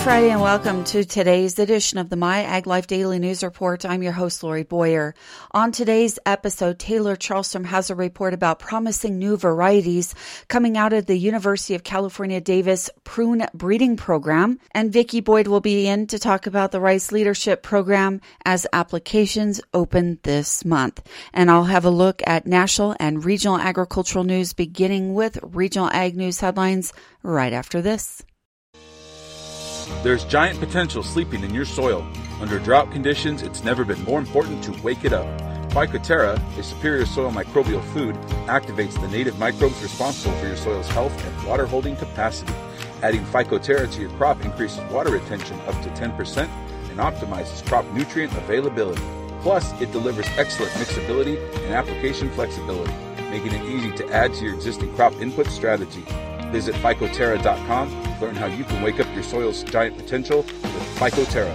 Friday and welcome to today's edition of the My Ag Life Daily News Report. I'm your host, Lori Boyer. On today's episode, Taylor Charlstrom has a report about promising new varieties coming out of the University of California, Davis prune breeding program. And Vicki Boyd will be in to talk about the Rice Leadership Program as applications open this month. And I'll have a look at national and regional agricultural news, beginning with regional ag news headlines right after this. There's giant potential sleeping in your soil. Under drought conditions, it's never been more important to wake it up. Phycoterra, a superior soil microbial food, activates the native microbes responsible for your soil's health and water-holding capacity. Adding Phycoterra to your crop increases water retention up to 10% and optimizes crop nutrient availability. Plus, it delivers excellent mixability and application flexibility, making it easy to add to your existing crop input strategy. Visit Phycoterra.com to learn how you can wake up your soil's giant potential with Phycoterra.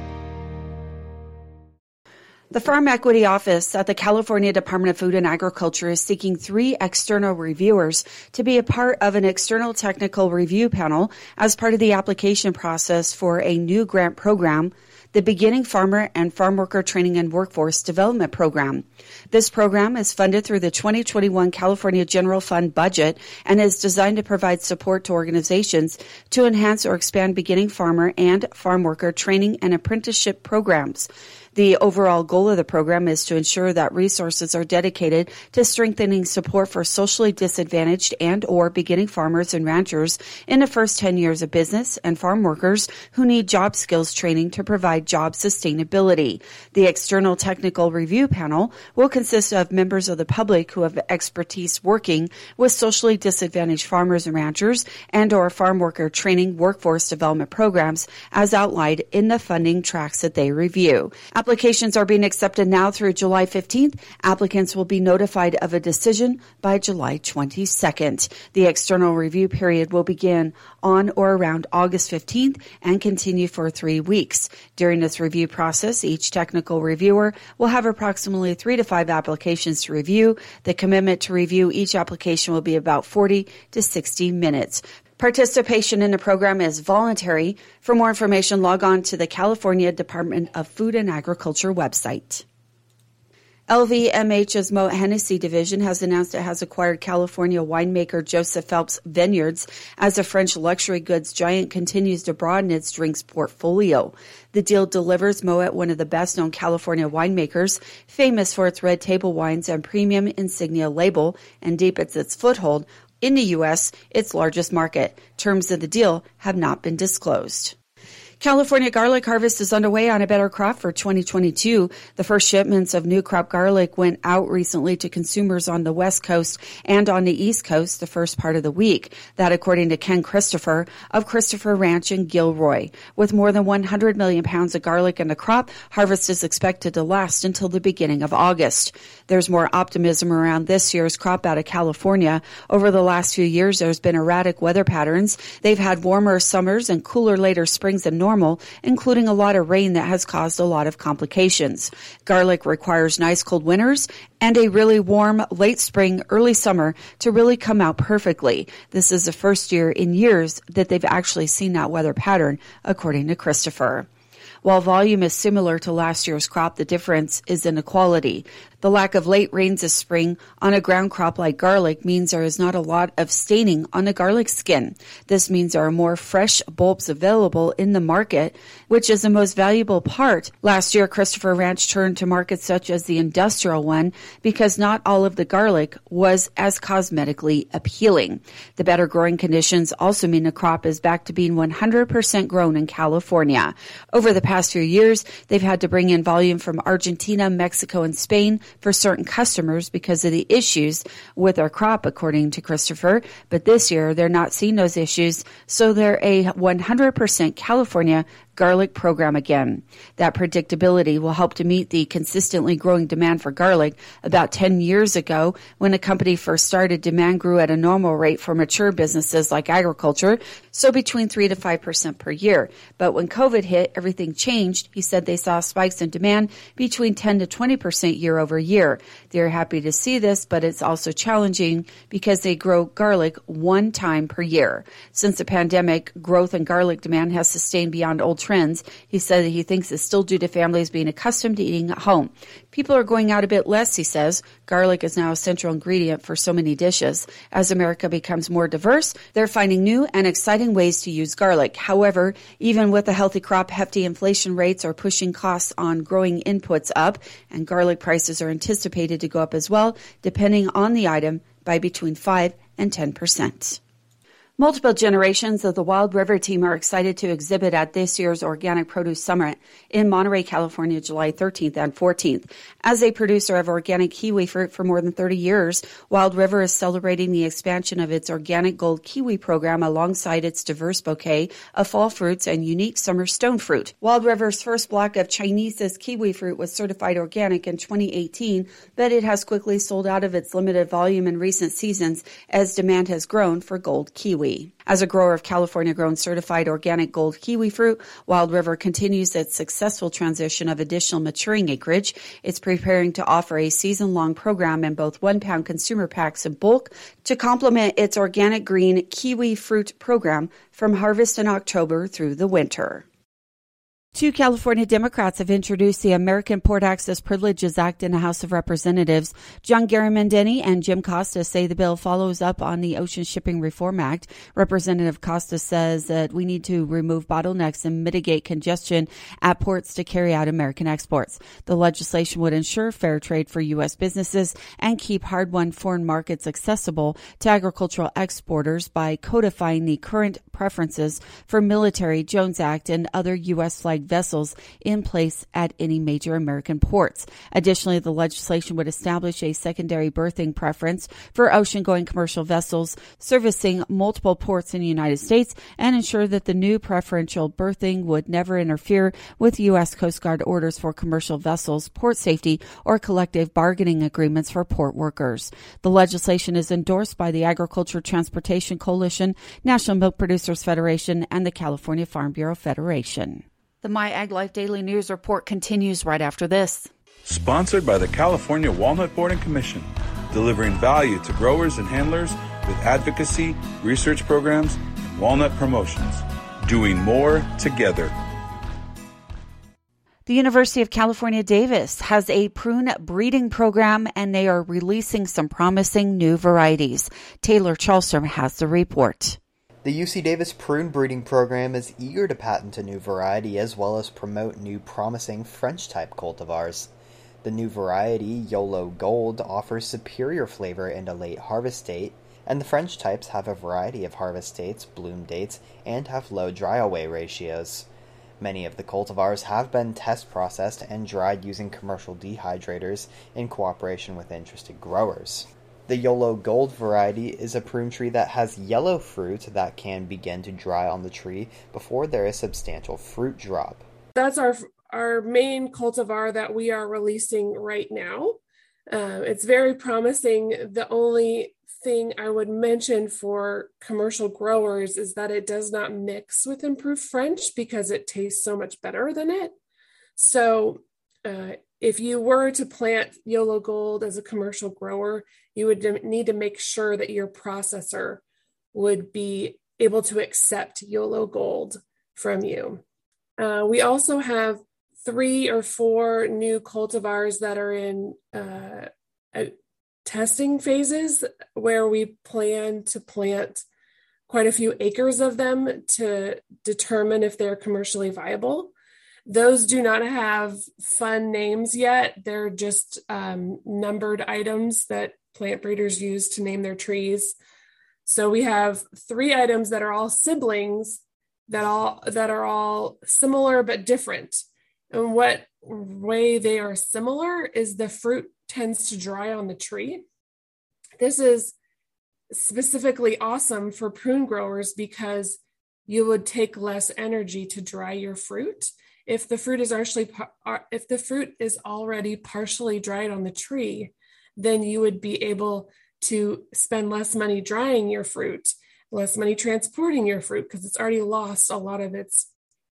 The Farm Equity Office at the California Department of Food and Agriculture is seeking 3 external reviewers to be a part of an external technical review panel as part of the application process for a new grant program, the Beginning Farmer and Farm Worker Training and Workforce Development Program. This program is funded through the 2021 California General Fund budget and is designed to provide support to organizations to enhance or expand beginning farmer and farm worker training and apprenticeship programs. The overall goal of the program is to ensure that resources are dedicated to strengthening support for socially disadvantaged and or beginning farmers and ranchers in the first 10 years of business and farm workers who need job skills training to provide job sustainability. The external technical review panel will consist of members of the public who have expertise working with socially disadvantaged farmers and ranchers and or farm worker training workforce development programs as outlined in the funding tracks that they review. Applications are being accepted now through July 15th. Applicants will be notified of a decision by July 22nd. The external review period will begin on or around August 15th and continue for 3 weeks. During this review process, each technical reviewer will have approximately 3 to 5 applications to review. The commitment to review each application will be about 40 to 60 minutes. Participation in the program is voluntary. For more information, log on to the California Department of Food and Agriculture website. LVMH's Moet Hennessy division has announced it has acquired California winemaker Joseph Phelps Vineyards as the French luxury goods giant continues to broaden its drinks portfolio. The deal delivers Moet, one of the best-known California winemakers, famous for its red table wines and premium insignia label, and deepens its foothold in the U.S., its largest market. Terms of the deal have not been disclosed. California garlic harvest is underway on a better crop for 2022. The first shipments of new crop garlic went out recently to consumers on the West Coast and on the East Coast the first part of the week. That according to Ken Christopher of Christopher Ranch in Gilroy. With more than 100 million pounds of garlic in the crop, harvest is expected to last until the beginning of August. There's more optimism around this year's crop out of California. Over the last few years, there's been erratic weather patterns. They've had warmer summers and cooler later springs than normal, including a lot of rain that has caused a lot of complications. Garlic requires nice cold winters and a really warm late spring, early summer to really come out perfectly. This is the first year in years that they've actually seen that weather pattern, according to Christopher. While volume is similar to last year's crop, the difference is in the quality. The lack of late rains this spring on a ground crop like garlic means there is not a lot of staining on the garlic skin. This means there are more fresh bulbs available in the market, which is the most valuable part. Last year, Christopher Ranch turned to markets such as the industrial one because not all of the garlic was as cosmetically appealing. The better growing conditions also mean the crop is back to being 100% grown in California. Over the past few years, they've had to bring in volume from Argentina, Mexico, and Spain for certain customers because of the issues with their crop, according to Christopher. But this year, they're not seeing those issues, so they're a 100% California garlic program again. That predictability will help to meet the consistently growing demand for garlic. About 10 years ago, when the company first started, demand grew at a normal rate for mature businesses like agriculture, so between 3 to 5% per year. But when COVID hit, everything changed. He said they saw spikes in demand between 10 to 20% year over year. They're happy to see this, but it's also challenging because they grow garlic one time per year. Since the pandemic, growth in garlic demand has sustained beyond old trends. He said that he thinks it's still due to families being accustomed to eating at home. People are going out a bit less, he says. Garlic is now a central ingredient for so many dishes. As America becomes more diverse, they're finding new and exciting ways to use garlic. However, even with a healthy crop, hefty inflation rates are pushing costs on growing inputs up, and garlic prices are anticipated to go up as well, depending on the item, by between 5 and 10%. Multiple generations of the Wild River team are excited to exhibit at this year's Organic Produce Summit in Monterey, California, July 13th and 14th. As a producer of organic kiwi fruit for more than 30 years, Wild River is celebrating the expansion of its Organic Gold Kiwi program alongside its diverse bouquet of fall fruits and unique summer stone fruit. Wild River's first block of Chinese's kiwi fruit was certified organic in 2018, but it has quickly sold out of its limited volume in recent seasons as demand has grown for gold kiwi. As a grower of California-grown certified organic gold kiwi fruit, Wild River continues its successful transition of additional maturing acreage. It's preparing to offer a season-long program in both 1-pound consumer packs and bulk to complement its organic green kiwi fruit program from harvest in October through the winter. 2 California Democrats have introduced the American Port Access Privileges Act in the House of Representatives. John Garamendi and Jim Costa say the bill follows up on the Ocean Shipping Reform Act. Representative Costa says that we need to remove bottlenecks and mitigate congestion at ports to carry out American exports. The legislation would ensure fair trade for U.S. businesses and keep hard-won foreign markets accessible to agricultural exporters by codifying the current preferences for military, Jones Act, and other U.S. flagged vessels in place at any major American ports. Additionally, the legislation would establish a secondary berthing preference for ocean-going commercial vessels servicing multiple ports in the United States and ensure that the new preferential berthing would never interfere with U.S. Coast Guard orders for commercial vessels, port safety, or collective bargaining agreements for port workers. The legislation is endorsed by the Agriculture Transportation Coalition, National Milk Producers Federation, and the California Farm Bureau Federation. The My Ag Life Daily News Report continues right after this. Sponsored by the California Walnut Board and Commission, delivering value to growers and handlers with advocacy, research programs, and walnut promotions. Doing more together. The University of California, Davis has a prune breeding program, and they are releasing some promising new varieties. Taylor Charlstrom has the report. The UC Davis prune breeding program is eager to patent a new variety as well as promote new promising French-type cultivars. The new variety, YOLO Gold, offers superior flavor in a late harvest date, and the French types have a variety of harvest dates, bloom dates, and have low dry-away ratios. Many of the cultivars have been test processed and dried using commercial dehydrators in cooperation with interested growers. The YOLO Gold variety is a prune tree that has yellow fruit that can begin to dry on the tree before there is substantial fruit drop. That's our main cultivar that we are releasing right now. It's very promising. The only thing I would mention for commercial growers is that it does not mix with improved French because it tastes so much better than it. So if you were to plant YOLO Gold as a commercial grower, you would need to make sure that your processor would be able to accept YOLO Gold from you. We also have 3 or 4 new cultivars that are in testing phases where we plan to plant quite a few acres of them to determine if they're commercially viable. Those do not have fun names yet. They're just numbered items that plant breeders use to name their trees. So we have 3 items that are all siblings that are all similar but different. And what way they are similar is the fruit tends to dry on the tree. This is specifically awesome for prune growers because you would take less energy to dry your fruit. If the fruit is already partially dried on the tree, then you would be able to spend less money drying your fruit, less money transporting your fruit because it's already lost a lot of its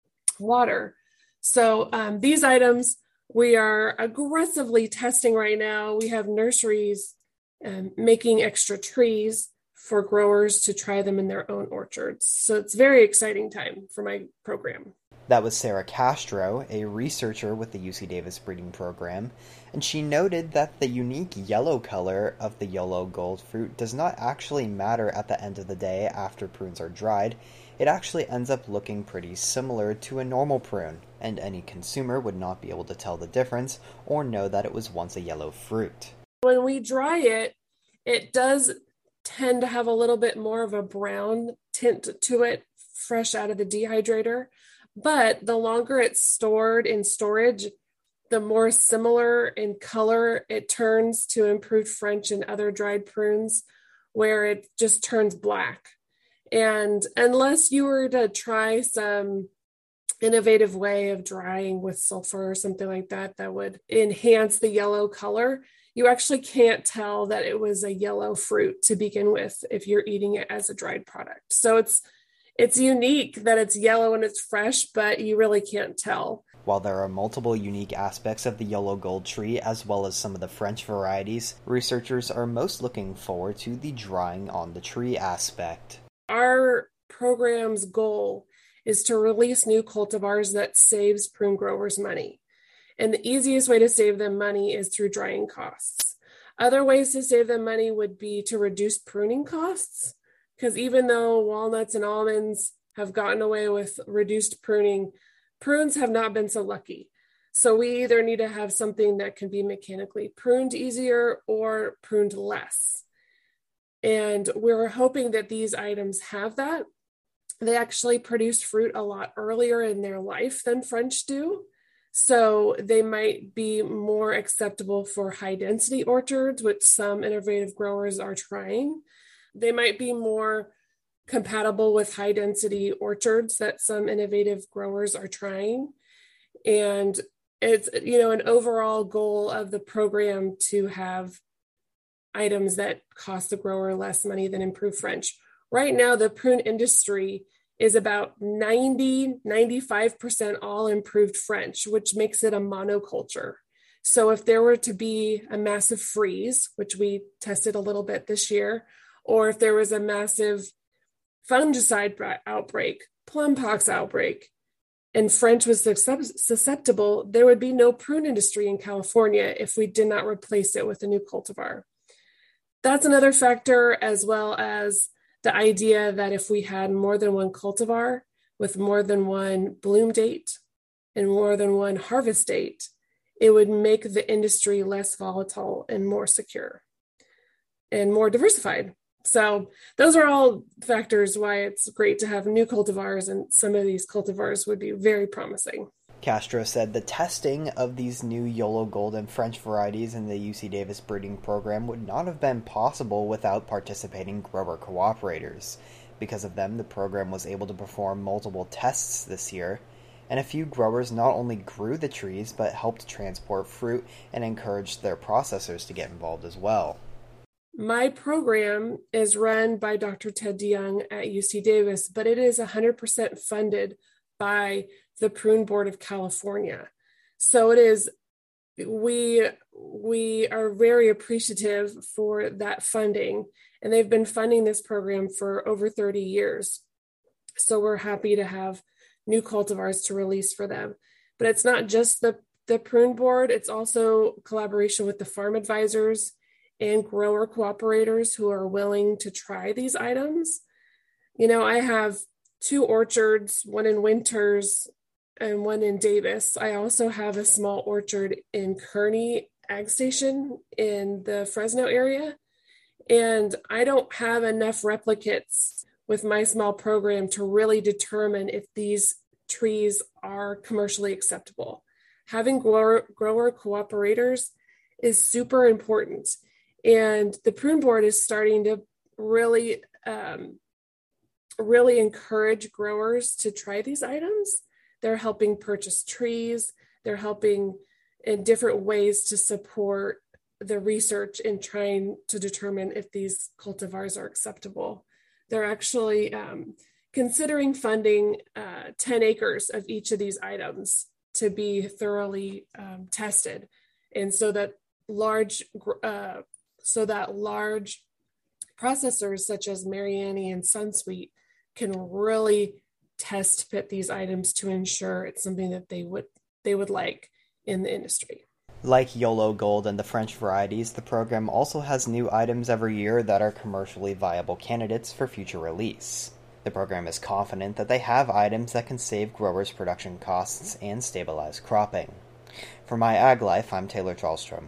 water. So these items we are aggressively testing right now. We have nurseries making extra trees for growers to try them in their own orchards. So it's a very exciting time for my program. That was Sarah Castro, a researcher with the UC Davis breeding program, and she noted that the unique yellow color of the YOLO Gold fruit does not actually matter at the end of the day after prunes are dried. It actually ends up looking pretty similar to a normal prune, and any consumer would not be able to tell the difference or know that it was once a yellow fruit. When we dry it, it does tend to have a little bit more of a brown tint to it, fresh out of the dehydrator. But the longer it's stored in storage, the more similar in color it turns to improved French and other dried prunes, where it just turns black. And unless you were to try some innovative way of drying with sulfur or something like that, that would enhance the yellow color, you actually can't tell that it was a yellow fruit to begin with if you're eating it as a dried product. So it's unique that it's yellow and it's fresh, but you really can't tell. While there are multiple unique aspects of the YOLO Gold tree as well as some of the French varieties, researchers are most looking forward to the drying on the tree aspect. Our program's goal is to release new cultivars that saves prune growers money. And the easiest way to save them money is through drying costs. Other ways to save them money would be to reduce pruning costs, because even though walnuts and almonds have gotten away with reduced pruning, prunes have not been so lucky. So we either need to have something that can be mechanically pruned easier or pruned less. And we're hoping that these items have that. They actually produce fruit a lot earlier in their life than French do. So they might be more acceptable for high density orchards, which some innovative growers are trying. They might be more compatible with high density orchards that some innovative growers are trying. And it's, an overall goal of the program to have items that cost the grower less money than improved French. Right now, the prune industry is about 95% all improved French, which makes it a monoculture. So if there were to be a massive freeze, which we tested a little bit this year, or if there was a massive fungicide outbreak, plum pox outbreak, and French was susceptible, there would be no prune industry in California if we did not replace it with a new cultivar. That's another factor, as well as the idea that if we had more than one cultivar with more than one bloom date and more than one harvest date, it would make the industry less volatile and more secure and more diversified. So those are all factors why it's great to have new cultivars, and some of these cultivars would be very promising. Castro said the testing of these new YOLO Gold and French varieties in the UC Davis breeding program would not have been possible without participating grower cooperators. Because of them, the program was able to perform multiple tests this year, and a few growers not only grew the trees but helped transport fruit and encouraged their processors to get involved as well. My program is run by Dr. Ted DeYoung at UC Davis, but it is 100% funded by the Prune Board of California. So it is, we are very appreciative for that funding, and they've been funding this program for over 30 years. So we're happy to have new cultivars to release for them. But it's not just the Prune Board, it's also collaboration with the farm advisors and grower cooperators who are willing to try these items. I have 2 orchards, one in Winters and one in Davis. I also have a small orchard in Kearney Ag Station in the Fresno area. And I don't have enough replicates with my small program to really determine if these trees are commercially acceptable. Having grower cooperators is super important. And the Prune Board is starting to really really encourage growers to try these items. They're helping purchase trees. They're helping in different ways to support the research in trying to determine if these cultivars are acceptable. They're actually considering funding 10 acres of each of these items to be thoroughly tested, and so that large processors such as Mariani and Sunsweet can really test fit these items to ensure it's something that they would like in the industry. Like YOLO Gold and the French varieties, the program also has new items every year that are commercially viable candidates for future release. The program is confident that they have items that can save growers' production costs and stabilize cropping. For My Ag Life, I'm Taylor Charlstrom.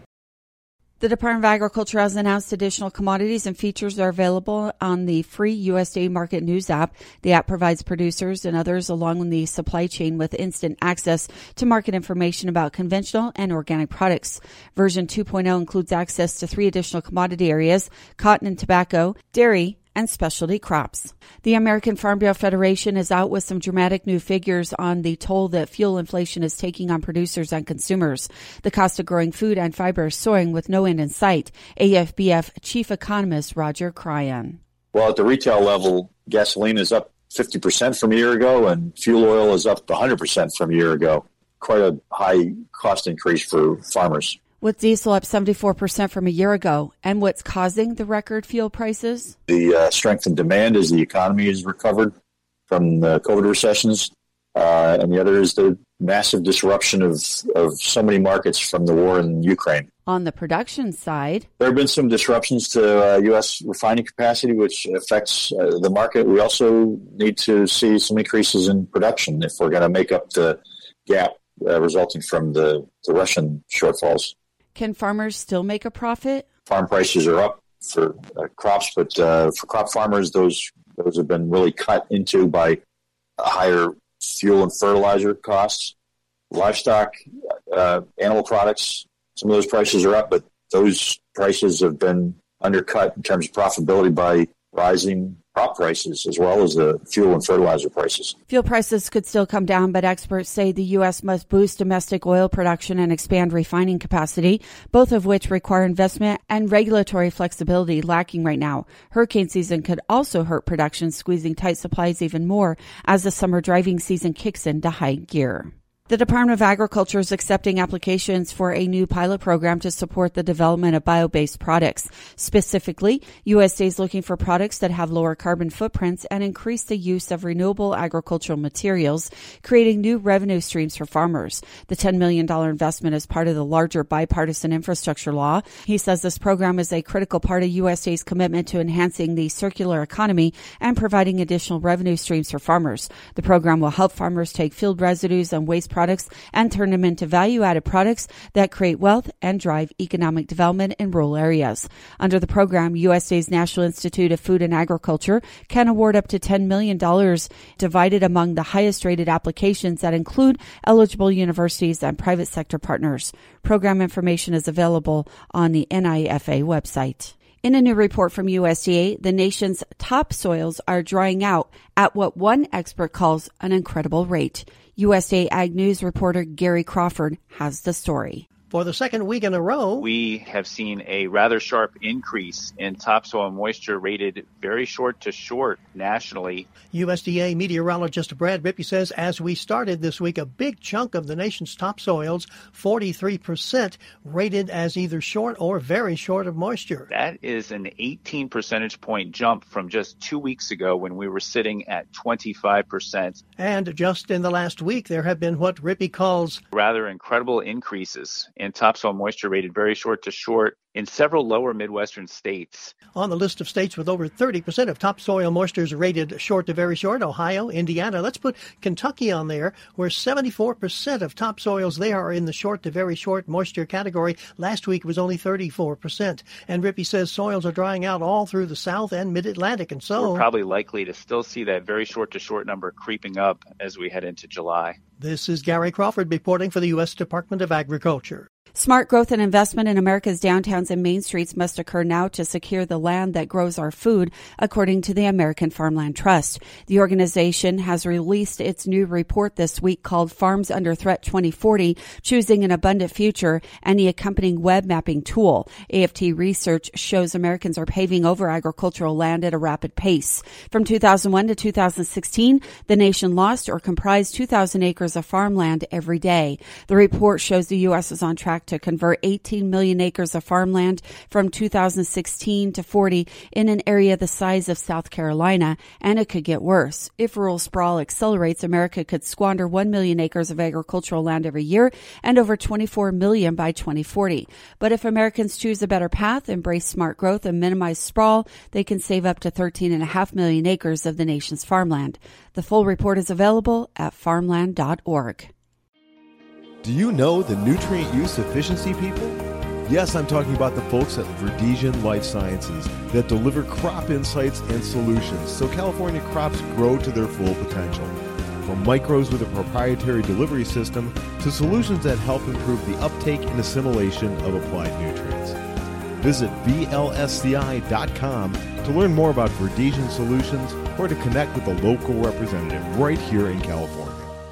The Department of Agriculture has announced additional commodities and features are available on the free USDA Market News app. The app provides producers and others along the supply chain with instant access to market information about conventional and organic products. Version 2.0 includes access to 3 additional commodity areas: cotton and tobacco, dairy, and specialty crops. The American Farm Bureau Federation is out with some dramatic new figures on the toll that fuel inflation is taking on producers and consumers. The cost of growing food and fiber is soaring with no end in sight. AFBF Chief Economist Roger Cryan. Well, at the retail level, gasoline is up 50% from a year ago, and fuel oil is up 100% from a year ago. Quite a high cost increase for farmers. With diesel up 74% from a year ago, and what's causing the record fuel prices? The strength in demand as the economy has recovered from the COVID recessions, and the other is the massive disruption of so many markets from the war in Ukraine. On the production side, there have been some disruptions to U.S. refining capacity, which affects the market. We also need to see some increases in production if we're going to make up the gap resulting from the Russian shortfalls. Can farmers still make a profit? Farm prices are up for crops, but for crop farmers, those have been really cut into by higher fuel and fertilizer costs. Livestock, animal products, some of those prices are up, but those prices have been undercut in terms of profitability by rising crop prices as well as the fuel and fertilizer prices. Fuel prices could still come down, but experts say the U.S. must boost domestic oil production and expand refining capacity, both of which require investment and regulatory flexibility lacking right now. Hurricane season could also hurt production, squeezing tight supplies even more as the summer driving season kicks into high gear. The Department of Agriculture is accepting applications for a new pilot program to support the development of bio-based products. Specifically, USDA is looking for products that have lower carbon footprints and increase the use of renewable agricultural materials, creating new revenue streams for farmers. The $10 million investment is part of the larger bipartisan infrastructure law. He says this program is a critical part of USDA's commitment to enhancing the circular economy and providing additional revenue streams for farmers. The program will help farmers take field residues and waste products and turn them into value-added products that create wealth and drive economic development in rural areas. Under the program, USDA's National Institute of Food and Agriculture can award up to $10 million divided among the highest-rated applications that include eligible universities and private sector partners. Program information is available on the NIFA website. In a new report from USDA, the nation's topsoils are drying out at what one expert calls an incredible rate. USDA Ag News reporter Gary Crawford has the story. For the second week in a row, we have seen a rather sharp increase in topsoil moisture rated very short to short nationally. USDA meteorologist Brad Rippey says as we started this week, a big chunk of the nation's topsoils, 43%, rated as either short or very short of moisture. That is an 18 percentage point jump from just 2 weeks ago when we were sitting at 25%. And just in the last week, there have been what Rippey calls rather incredible increases in topsoil moisture rated very short to short in several lower Midwestern states. On the list of states with over 30% of topsoil moistures rated short to very short, Ohio, Indiana. Let's put Kentucky on there, where 74% of topsoils there are in the short to very short moisture category. Last week was only 34%. And Rippey says soils are drying out all through the South and Mid-Atlantic, and so we're probably likely to still see that very short to short number creeping up as we head into July. This is Gary Crawford reporting for the U.S. Department of Agriculture. Smart growth and investment in America's downtowns and main streets must occur now to secure the land that grows our food, according to the American Farmland Trust. The organization has released its new report this week called Farms Under Threat 2040, Choosing an Abundant Future, and the accompanying web mapping tool. AFT research shows Americans are paving over agricultural land at a rapid pace. From 2001 to 2016, the nation lost or comprised 2,000 acres of farmland every day. The report shows the U.S. is on track to convert 18 million acres of farmland from 2016 to 40 in an area the size of South Carolina, and it could get worse. If rural sprawl accelerates, America could squander 1 million acres of agricultural land every year and over 24 million by 2040. But if Americans choose a better path, embrace smart growth, and minimize sprawl, they can save up to 13.5 million acres of the nation's farmland. The full report is available at farmland.org. Do you know the nutrient use efficiency people? Yes, I'm talking about the folks at Verdesian Life Sciences that deliver crop insights and solutions so California crops grow to their full potential. From micros with a proprietary delivery system to solutions that help improve the uptake and assimilation of applied nutrients. Visit VLSCI.com to learn more about Verdesian solutions or to connect with a local representative right here in California.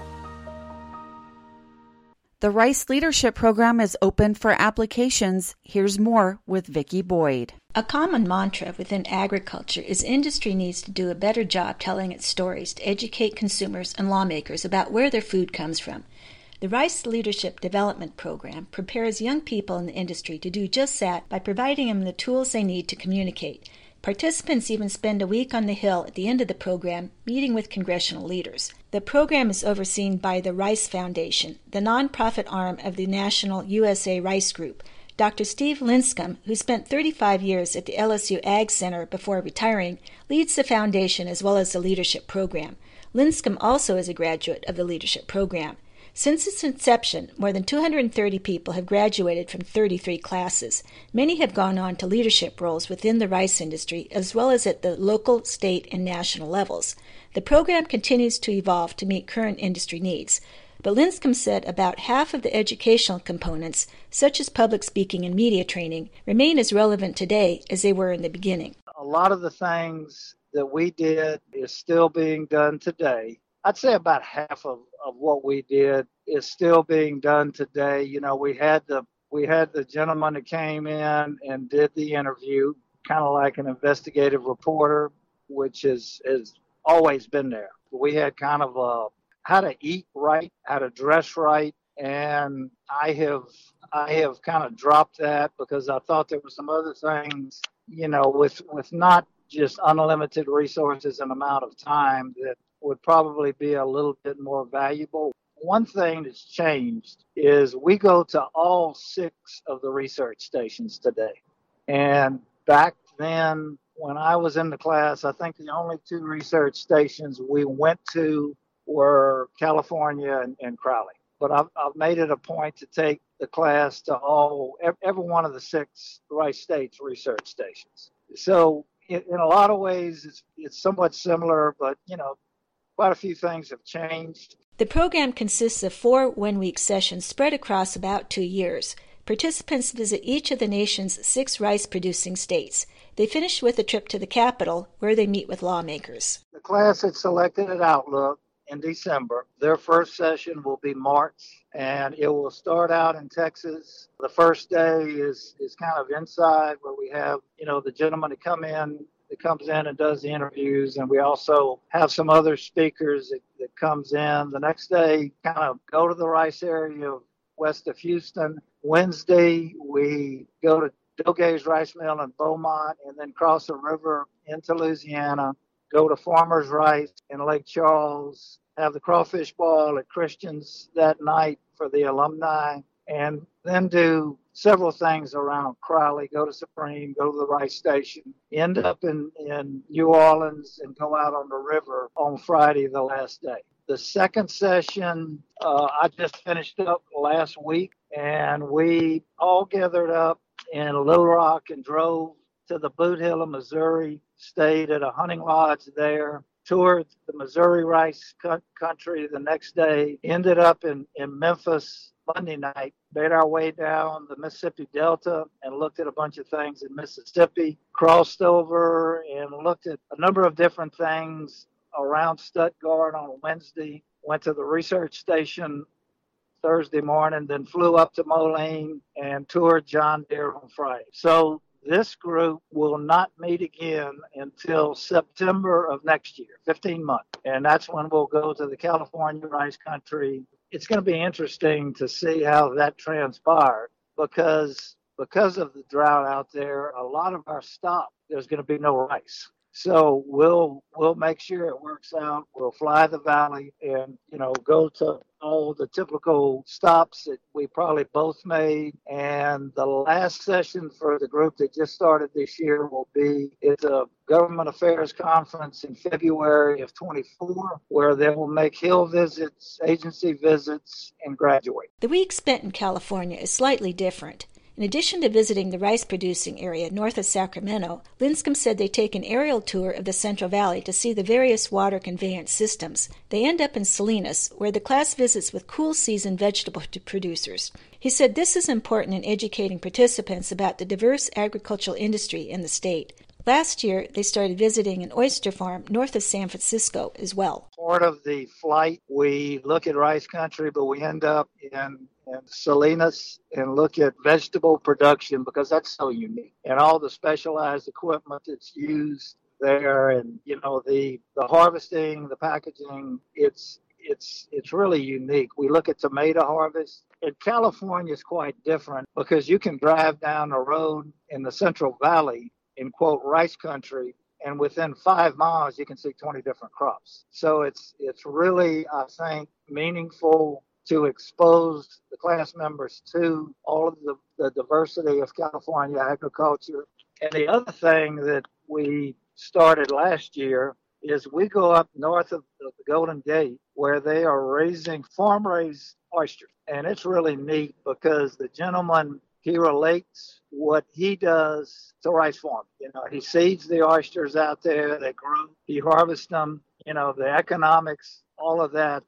The Rice Leadership Program is open for applications. Here's more with Vicki Boyd. A common mantra within agriculture is industry needs to do a better job telling its stories to educate consumers and lawmakers about where their food comes from. The Rice Leadership Development Program prepares young people in the industry to do just that by providing them the tools they need to communicate. Participants even spend a week on the Hill at the end of the program meeting with congressional leaders. The program is overseen by the Rice Foundation, the nonprofit arm of the National USA Rice Group. Dr. Steve Linscomb, who spent 35 years at the LSU Ag Center before retiring, leads the foundation as well as the leadership program. Linscomb also is a graduate of the leadership program. Since its inception, more than 230 people have graduated from 33 classes. Many have gone on to leadership roles within the rice industry, as well as at the local, state, and national levels. The program continues to evolve to meet current industry needs. But Linscomb said about half of the educational components, such as public speaking and media training, remain as relevant today as they were in the beginning. A lot of the things that we did is still being done today. I'd say about half of what we did is still being done today. You know, we had the gentleman that came in and did the interview, kind of like an investigative reporter, which has always been there. We had kind of how to eat right, how to dress right, and I have kind of dropped that because I thought there were some other things, you know, with not just unlimited resources and amount of time that would probably be a little bit more valuable. One thing that's changed is we go to all 6 of the research stations today. And back then, when I was in the class, I think the only 2 research stations we went to were California and Crowley. But I've made it a point to take the class to every one of the 6 Rice States research stations. So in a lot of ways, it's somewhat similar, but, you know, quite a few things have changed. The program consists of 4 one-week sessions spread across about 2 years. Participants visit each of the nation's 6 rice-producing states. They finish with a trip to the Capitol, where they meet with lawmakers. The class that's selected at Outlook in December, their first session will be March, and it will start out in Texas. The first day is kind of inside, where we have, you know, the gentleman that comes in and does the interviews, and we also have some other speakers that comes in. The next day, kind of go to the rice area west of Houston. Wednesday, we go to Dilgay's Rice Mill in Beaumont, and then cross the river into Louisiana, go to Farmer's Rice in Lake Charles, have the crawfish boil at Christian's that night for the alumni, and then do several things around Crowley, go to Supreme, go to the Rice Station, end up in New Orleans, and go out on the river on Friday, the last day. The second session, I just finished up last week, and we all gathered up in Little Rock and drove to the Boot Hill of Missouri, stayed at a hunting lodge there, toured the Missouri rice country the next day, ended up in Memphis Monday night, made our way down the Mississippi Delta and looked at a bunch of things in Mississippi, crossed over and looked at a number of different things around Stuttgart on Wednesday, went to the research station Thursday morning, then flew up to Moline and toured John Deere on Friday. So this group will not meet again until September of next year, 15 months. And that's when we'll go to the California rice country. It's going to be interesting to see how that transpires because of the drought out there, a lot of our stock, there's going to be no rice. So we'll make sure it works out. We'll fly the valley and, go to all the typical stops that we probably both made. And the last session for the group that just started this year will be at the Government Affairs Conference in February of 24, where they will make hill visits, agency visits, and graduate. The week spent in California is slightly different. In addition to visiting the rice-producing area north of Sacramento, Linscomb said they take an aerial tour of the Central Valley to see the various water conveyance systems. They end up in Salinas, where the class visits with cool-season vegetable producers. He said this is important in educating participants about the diverse agricultural industry in the state. Last year, they started visiting an oyster farm north of San Francisco as well. Part of the flight, we look at rice country, but we end up in Salinas and look at vegetable production because that's so unique. And all the specialized equipment that's used there and, the harvesting, the packaging, it's really unique. We look at tomato harvest. And California is quite different because you can drive down the road in the Central Valley in, quote, rice country, and within 5 miles, you can see 20 different crops. So it's really, I think, meaningful to expose the class members to all of the diversity of California agriculture. And the other thing that we started last year is we go up north of the Golden Gate where they are raising farm-raised oysters. And it's really neat because the gentleman, he relates what he does to rice farming. He seeds the oysters out there, they grow, he harvests them, the economics, all of that.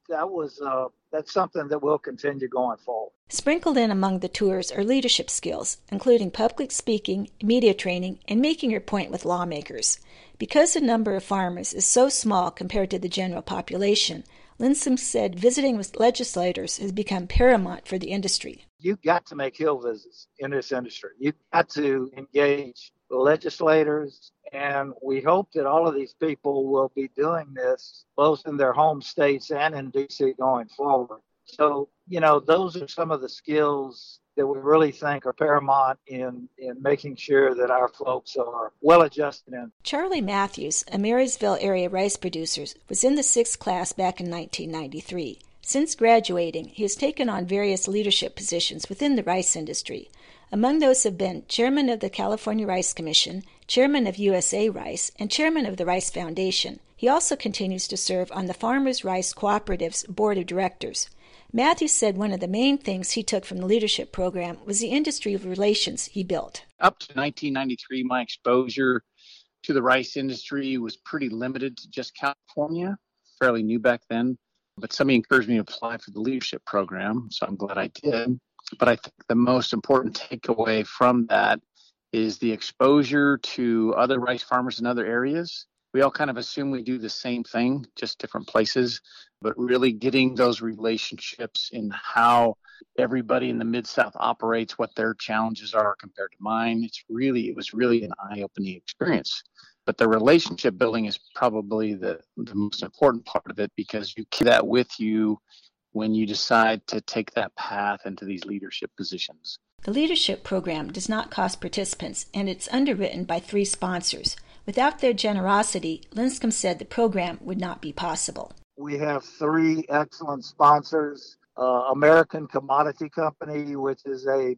That's something that will continue going forward. Sprinkled in among the tours are leadership skills, including public speaking, media training, and making your point with lawmakers. Because the number of farmers is so small compared to the general population, Linscomb said visiting with legislators has become paramount for the industry. You've got to make hill visits in this industry. You've got to engage the legislators, and we hope that all of these people will be doing this both in their home states and in D.C. going forward. So, those are some of the skills that we really think are paramount in making sure that our folks are well adjusted in. Charlie Matthews, a Marysville area rice producer, was in the 6th class back in 1993. Since graduating, he has taken on various leadership positions within the rice industry. Among those have been chairman of the California Rice Commission, chairman of USA Rice, and chairman of the Rice Foundation. He also continues to serve on the Farmers Rice Cooperative's board of directors. Matthews said one of the main things he took from the leadership program was the industry relations he built. Up to 1993, my exposure to the rice industry was pretty limited to just California, fairly new back then. But somebody encouraged me to apply for the leadership program, so I'm glad I did. But I think the most important takeaway from that is the exposure to other rice farmers in other areas. We all kind of assume we do the same thing, just different places, but really getting those relationships in how everybody in the Mid-South operates, what their challenges are compared to mine. It was really an eye-opening experience. But the relationship building is probably the most important part of it because you keep that with you when you decide to take that path into these leadership positions. The leadership program does not cost participants, and it's underwritten by 3 sponsors. Without their generosity, Linscomb said the program would not be possible. We have 3 excellent sponsors. American Commodity Company, which is a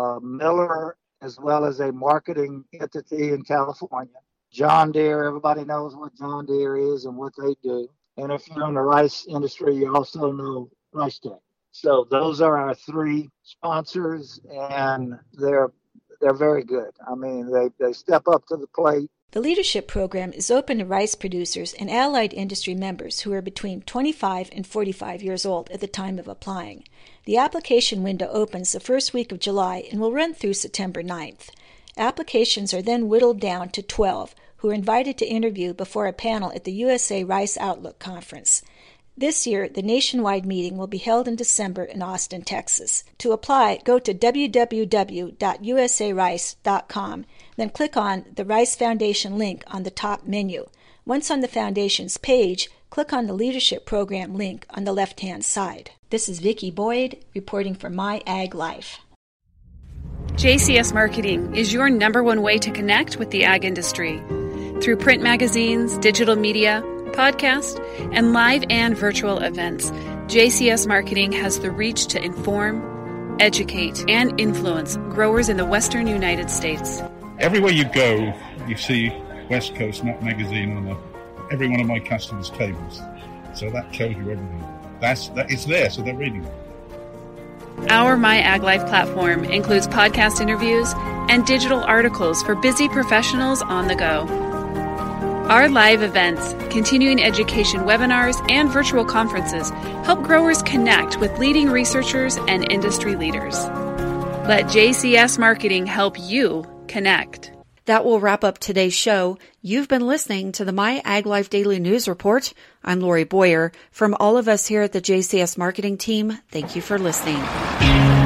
miller as well as a marketing entity in California. John Deere, everybody knows what John Deere is and what they do. And if you're in the rice industry, you also know Rice Tech. So those are our 3 sponsors, and they're very good. I mean, they step up to the plate. The Leadership Program is open to rice producers and allied industry members who are between 25 and 45 years old at the time of applying. The application window opens the first week of July and will run through September 9th. Applications are then whittled down to 12, who are invited to interview before a panel at the USA Rice Outlook Conference. This year, the nationwide meeting will be held in December in Austin, Texas. To apply, go to www.usarice.com, then click on the Rice Foundation link on the top menu. Once on the Foundation's page, click on the Leadership Program link on the left-hand side. This is Vicki Boyd reporting for My Ag Life. JCS Marketing is your #1 way to connect with the ag industry. Through print magazines, digital media, podcast, and live and virtual events, JCS Marketing has the reach to inform, educate, and influence growers in the western United States. Everywhere you go, you see West Coast Nut Magazine on every one of my customers' tables. So that tells you everything. It's there, so they're reading it. Our My Ag Life platform includes podcast interviews and digital articles for busy professionals on the go. Our live events, continuing education webinars, and virtual conferences help growers connect with leading researchers and industry leaders. Let JCS Marketing help you connect. That will wrap up today's show. You've been listening to the My Ag Life Daily News Report. I'm Lori Boyer. From all of us here at the JCS Marketing team, thank you for listening.